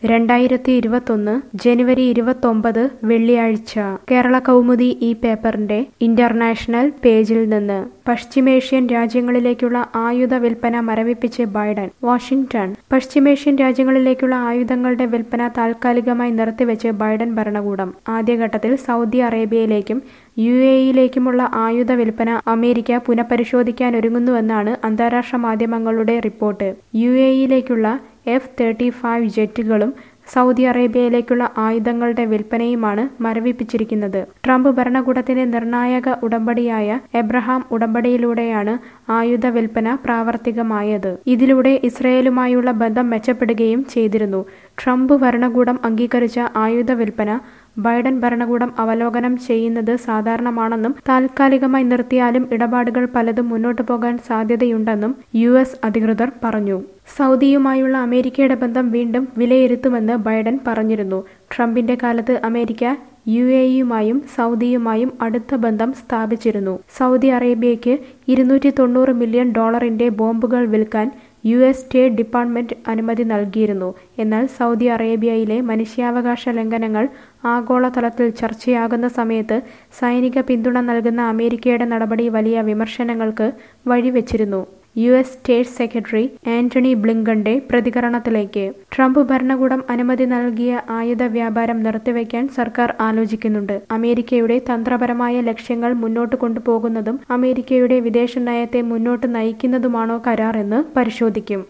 2021 ജനുവരി 29 വെള്ളിയാഴ്ച കേരള കൗമുദി ഈ പേപ്പറിന്റെ ഇന്റർനാഷണൽ പേജിൽ നിന്ന് പശ്ചിമേഷ്യൻ രാജ്യങ്ങളിലേക്കുള്ള ആയുധ വിൽപ്പന മരവിപ്പിച്ച് ബൈഡൻ. വാഷിംഗ്ടൺ. പശ്ചിമേഷ്യൻ രാജ്യങ്ങളിലേക്കുള്ള ആയുധങ്ങളുടെ വിൽപ്പന താൽക്കാലികമായി നിർത്തിവെച്ച് ബൈഡൻ ഭരണകൂടം. ആദ്യഘട്ടത്തിൽ സൗദി അറേബ്യയിലേക്കും യുഎഇയിലേക്കുമുള്ള ആയുധ വിൽപ്പന അമേരിക്ക പുനഃപരിശോധിക്കാനൊരുങ്ങുന്നുവെന്നാണ് അന്താരാഷ്ട്ര മാധ്യമങ്ങളുടെ റിപ്പോർട്ട്. യുഎഇയിലേക്കുള്ള F-35 ജെറ്റുകളും സൗദി അറേബ്യയിലേക്കുള്ള ആയുധങ്ങളുടെ വിൽപ്പനയുമാണ് മരവിപ്പിച്ചിരിക്കുന്നത്. ട്രംപ് ഭരണകൂടത്തിന്റെ നിർണായക ഉടമ്പടിയായ എബ്രഹാം ഉടമ്പടിയിലൂടെയാണ് ആയുധ വിൽപ്പന പ്രാവർത്തികമായത്. ഇതിലൂടെ ഇസ്രയേലുമായുള്ള ബന്ധം മെച്ചപ്പെടുകയും ചെയ്തിരുന്നു. ട്രംപ് ഭരണകൂടം അംഗീകരിച്ച ആയുധ വിൽപ്പന ബൈഡൻ ഭരണകൂടം അവലോകനം ചെയ്യുന്നത് സാധാരണമാണെന്നും താൽക്കാലികമായി നിർത്തിയാലും ഇടപാടുകൾ പലതും മുന്നോട്ടു പോകാൻ സാധ്യതയുണ്ടെന്നും US അധികൃതർ പറഞ്ഞു. സൗദിയുമായുള്ള അമേരിക്കയുടെ ബന്ധം വീണ്ടും വിലയിരുത്തുമെന്ന് ബൈഡൻ പറഞ്ഞിരുന്നു. ട്രംപിന്റെ കാലത്ത് അമേരിക്ക യുഎഇയുമായും സൗദിയുമായും അടുത്ത ബന്ധം സ്ഥാപിച്ചിരുന്നു. സൗദി അറേബ്യയ്ക്ക് $290 മില്യൺ ബോംബുകൾ വിൽക്കാൻ US സ്റ്റേറ്റ് ഡിപ്പാർട്ട്മെന്റ് അനുമതി നൽകിയിരുന്നു. എന്നാൽ സൗദി അറേബ്യയിലെ മനുഷ്യാവകാശ ലംഘനങ്ങൾ ആഗോളതലത്തിൽ ചർച്ചയാകുന്ന സമയത്ത് സൈനിക പിന്തുണ നൽകുന്ന അമേരിക്കയുടെ നടപടി വലിയ വിമർശനങ്ങൾക്ക് വഴിവെച്ചിരുന്നു. US സ്റ്റേറ്റ് സെക്രട്ടറി ആന്റണി ബ്ലിങ്കന്റെ പ്രതികരണത്തിലേക്ക്. ട്രംപ് ഭരണകൂടം അനുമതി നൽകിയ ആയുധ വ്യാപാരം നിർത്തിവെക്കാൻ സർക്കാർ ആലോചിക്കുന്നുണ്ട്. അമേരിക്കയുടെ തന്ത്രപരമായ ലക്ഷ്യങ്ങൾ മുന്നോട്ട് കൊണ്ടുപോകുന്നതും അമേരിക്കയുടെ വിദേശ നയത്തെ മുന്നോട്ട് നയിക്കുന്നതുമാണോ കരാർ എന്ന് പരിശോധിക്കും.